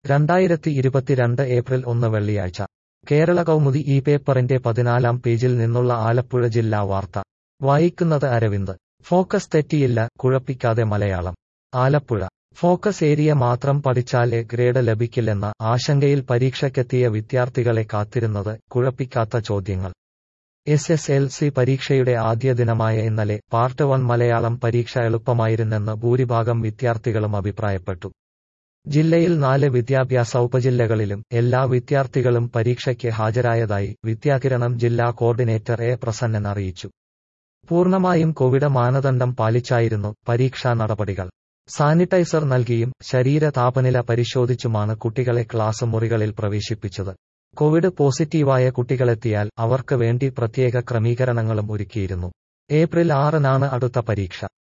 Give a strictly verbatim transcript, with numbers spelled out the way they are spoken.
രണ്ടായിരത്തി ഇരുപത്തിരണ്ട് ഏപ്രിൽ ഒന്ന് വെള്ളിയാഴ്ച കേരള കൗമുദി ഈ പേപ്പറിന്റെ പതിനാലാം പേജിൽ നിന്നുള്ള ആലപ്പുഴ ജില്ലാ വാർത്ത വായിക്കുന്നത് അരവിന്ദ്. ഫോക്കസ് തെറ്റിയില്ല, കുഴപ്പിക്കാതെ മലയാളം. ആലപ്പുഴ. ഫോക്കസ് ഏരിയ മാത്രം പഠിച്ചാൽ എ ഗ്രേഡ് ലഭിക്കില്ലെന്ന ആശങ്കയിൽ പരീക്ഷയ്ക്കെത്തിയ വിദ്യാർത്ഥികളെ കാത്തിരുന്നത് കുഴപ്പിക്കാത്ത ചോദ്യങ്ങൾ. എസ് എസ് എൽ സി പരീക്ഷയുടെ ആദ്യ ദിനമായ ഇന്നലെ പാർട്ട് വൺ മലയാളം പരീക്ഷ എളുപ്പമായിരുന്നെന്ന് ഭൂരിഭാഗം വിദ്യാർത്ഥികളും അഭിപ്രായപ്പെട്ടു. ജില്ലയിൽ നാല് വിദ്യാഭ്യാസ ഉപജില്ലകളിലും എല്ലാ വിദ്യാർത്ഥികളും പരീക്ഷയ്ക്ക് ഹാജരായതായി വിദ്യാകിരണം ജില്ലാ കോർഡിനേറ്റർ എ പ്രസന്നൻ അറിയിച്ചു. പൂർണ്ണമായും കോവിഡ് മാനദണ്ഡം പാലിച്ചായിരുന്നു പരീക്ഷാ നടപടികൾ. സാനിറ്റൈസർ നൽകിയും ശരീര താപനില പരിശോധിച്ചുമാണ് കുട്ടികളെ ക്ലാസ് മുറികളിൽ പ്രവേശിപ്പിച്ചത്. കോവിഡ് പോസിറ്റീവായ കുട്ടികളെത്തിയാൽ അവർക്ക് വേണ്ടി പ്രത്യേക ക്രമീകരണങ്ങളും ഒരുക്കിയിരുന്നു. ഏപ്രിൽ ആറിനാണ് അടുത്ത പരീക്ഷ.